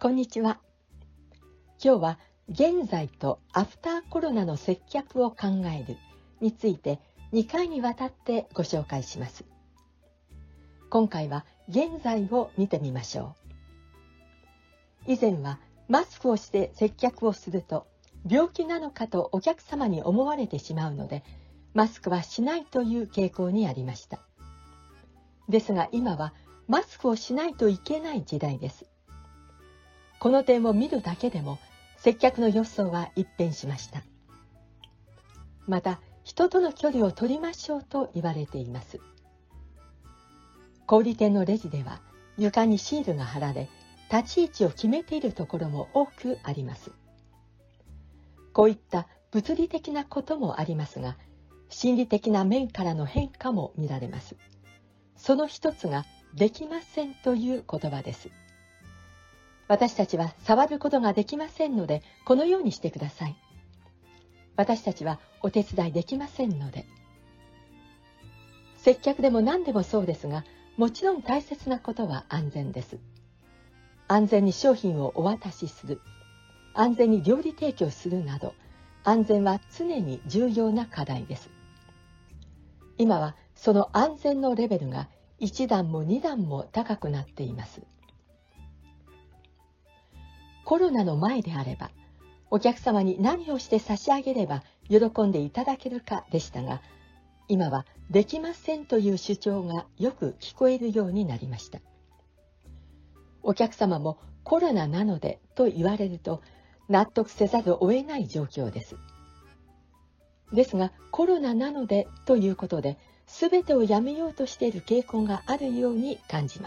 こんにちは。今日は現在とアフターコロナの接客を考えるについて2回にわたってご紹介します。今回は現在を見てみましょう。以前はマスクをして接客をすると病気なのかとお客様に思われてしまうので、マスクはしないという傾向にありました。ですが今はマスクをしないといけない時代です。この点を見るだけでも接客の様相は一変しました。また、人との距離を取りましょうと言われています。小売店のレジでは床にシールが貼られ、立ち位置を決めているところも多くあります。こういった物理的なこともありますが、心理的な面からの変化も見られます。その一つが、できませんという言葉です。私たちは触ることができませんので、このようにしてください。私たちはお手伝いできませんので。接客でも何でもそうですが、もちろん大切なことは安全です。安全に商品をお渡しする、安全に料理提供するなど、安全は常に重要な課題です。今はその安全のレベルが1段も2段も高くなっています。コロナの前であれば、お客様に何をして差し上げれば喜んでいただけるかでしたが、今はできませんという主張がよく聞こえるようになりました。お客様もコロナなのでと言われると納得せざるを得ない状況です。ですが、コロナなのでということで、全てをやめようとしている傾向があるように感じます。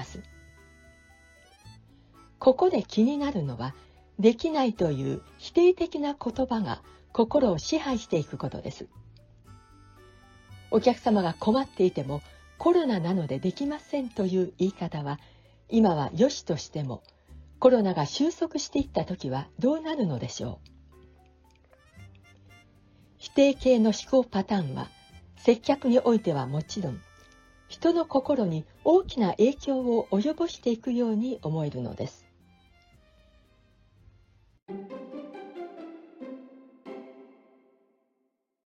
ここで気になるのは、できないという否定的な言葉が心を支配していくことです。お客様が困っていても、コロナなのでできませんという言い方は、今は良しとしても、コロナが収束していったときはどうなるのでしょう。否定形の思考パターンは、接客においてはもちろん、人の心に大きな影響を及ぼしていくように思えるのです。